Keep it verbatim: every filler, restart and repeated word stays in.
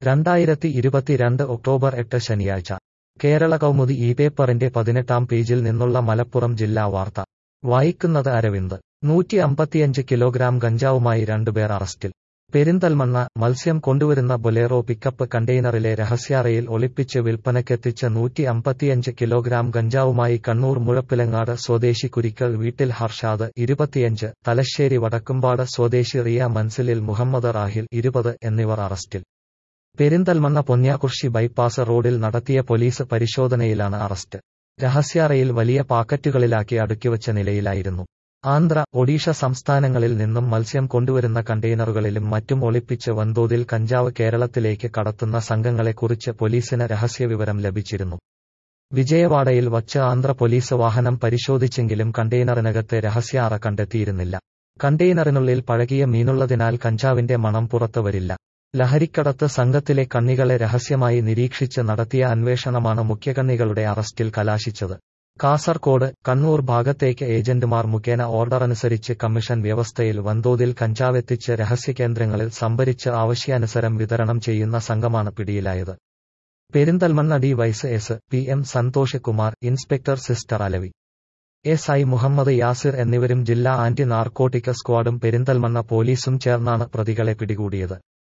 രണ്ടായിരത്തി ഇരുപത്തിരണ്ട് ഒക്ടോബർ എട്ട് ശനിയാഴ്ച കേരള കൗമുദി ഈ പേപ്പറിന്റെ പതിനെട്ടാം പേജിൽ നിന്നുള്ള മലപ്പുറം ജില്ലാ വാർത്ത വായിക്കുന്നത് അരവിന്ദ്. നൂറ്റി അമ്പത്തിയഞ്ച് കിലോഗ്രാം ഗഞ്ചാവുമായി രണ്ടുപേർ അറസ്റ്റിൽ. പെരിന്തൽമണ്ണ മത്സ്യം കൊണ്ടുവരുന്ന ബൊലേറോ പിക്കപ്പ് കണ്ടെയ്നറിലെ രഹസ്യാറയിൽ ഒളിപ്പിച്ച് വിൽപ്പനയ്ക്കെത്തിച്ച നൂറ്റി അമ്പത്തിയഞ്ച് കിലോഗ്രാം ഗഞ്ചാവുമായി കണ്ണൂർ മുഴപ്പിലങ്ങാട് സ്വദേശി കുരിക്കൽ വീട്ടിൽ ഹർഷാദ് ഇരുപത്തിയഞ്ച്, തലശ്ശേരി വടക്കുംപാട് സ്വദേശി റിയ മൻസിലിൽ മുഹമ്മദ് റാഹിൽ ഇരുപത് എന്നിവർ അറസ്റ്റിൽ. പെരിന്തൽമണ്ണ പൊന്യാകുർശി ബൈപ്പാസ് റോഡിൽ നടത്തിയ പോലീസ് പരിശോധനയിലാണ് അറസ്റ്റ്. രഹസ്യാറയിൽ വലിയ പാക്കറ്റുകളിലാക്കി അടുക്കിവച്ച നിലയിലായിരുന്നു. ആന്ധ്ര, ഒഡീഷ സംസ്ഥാനങ്ങളിൽ നിന്നും മത്സ്യം കൊണ്ടുവരുന്ന കണ്ടെയ്നറുകളിലും മറ്റും ഒളിപ്പിച്ച് വൻതോതിൽ കഞ്ചാവ് കേരളത്തിലേക്ക് കടത്തുന്ന സംഘങ്ങളെക്കുറിച്ച് പോലീസിന് രഹസ്യവിവരം ലഭിച്ചിരുന്നു. വിജയവാഡയിൽ വച്ച് ആന്ധ്ര പോലീസ് വാഹനം പരിശോധിച്ചെങ്കിലും കണ്ടെയ്നറിനകത്തെ രഹസ്യാറ കണ്ടെത്തിയിരുന്നില്ല. കണ്ടെയ്നറിനുള്ളിൽ പഴകിയ മീനുള്ളതിനാൽ കഞ്ചാവിന്റെ മണം പുറത്തു വരില്ല. ലഹരിക്കടത്ത് സംഘത്തിലെ കണ്ണികളെ രഹസ്യമായി നിരീക്ഷിച്ച് നടത്തിയ അന്വേഷണമാണ് മുഖ്യകണ്ണികളുടെ അറസ്റ്റിൽ കലാശിച്ചത്. കാസർകോട്, കണ്ണൂർ ഭാഗത്തേക്ക് ഏജന്റുമാർ മുഖേന ഓർഡറനുസരിച്ച് കമ്മീഷൻ വ്യവസ്ഥയിൽ വൻതോതിൽ കഞ്ചാവെത്തിച്ച് രഹസ്യകേന്ദ്രങ്ങളിൽ സംഭരിച്ച് ആവശ്യാനുസരം വിതരണം ചെയ്യുന്ന സംഘമാണ് പിടിയിലായത്. Perinthalmanna D Y S P M Santhosh Kumar, inspector sister Alavi, S I Muhammad Yasir എന്നിവരും ജില്ലാ ആന്റി നാർക്കോട്ടിക് സ്ക്വാഡും പെരിന്തൽമണ്ണ പോലീസും ചേർന്നാണ് പ്രതികളെ പിടികൂടിയത്.